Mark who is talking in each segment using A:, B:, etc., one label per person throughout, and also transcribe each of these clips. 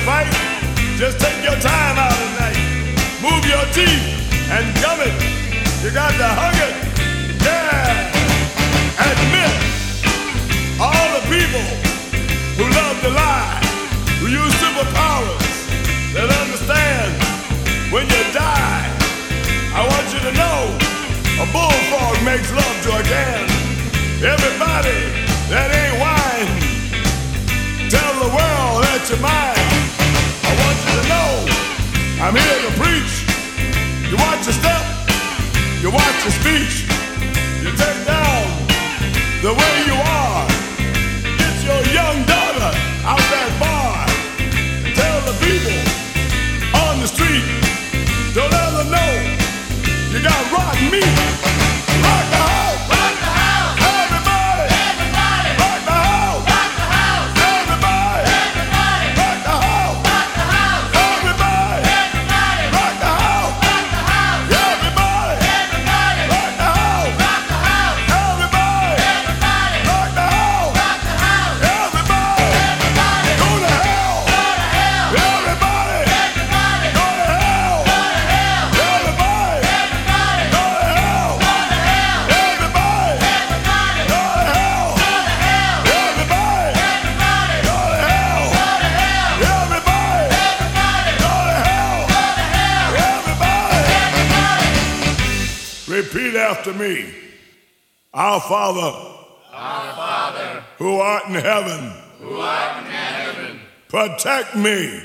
A: fight, just take your time out tonight. Move your teeth and gum it. You got to hug it. Yeah. Admit all the people who love to lie, who use superpowers, that understand when you die. I want you to know a bullfrog makes love to a can. Everybody that ain't wine, tell the world that you're mine. I want you to know I'm here to preach. You watch your step, you watch your speech. You take down the way you are. Get your young daughter out that bar and tell the people on the street, don't let them know you got rotten meat. Rock the house. Rock the house. Everybody. Everybody. Rock the house. Rock the house. Everybody. Everybody. Rock the house. Rock the house. Everybody. Everybody. Rock the house. Rock the house. Everybody. Everybody. Rock the house. Rock the house. Everybody. Everybody. Rock the house. Rock the house. Everybody. Everybody. Go to hell. Go to hell. Everybody. Everybody. Go to hell. Go to hell. Everybody. Everybody. Go to hell. Go to hell. Everybody. Everybody. Go to hell. Go to hell. Everybody. Everybody. Go to hell. Go to hell. Everybody. Everybody. Go to hell. Go to hell. Everybody. Everybody. Repeat after me. Our Father, who art in heaven, protect me.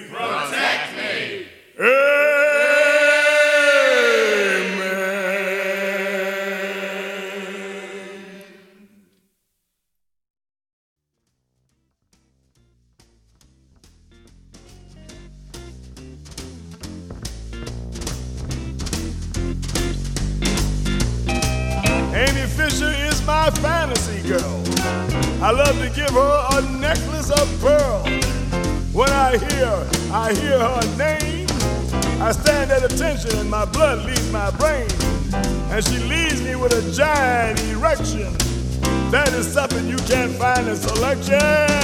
A: Amen. Amy Fisher is my fantasy girl. I love to give her a necklace of pearls. When I hear her name, I stand at attention and my blood leaves my brain. And she leaves me with a giant erection. That is something you can't find in selection.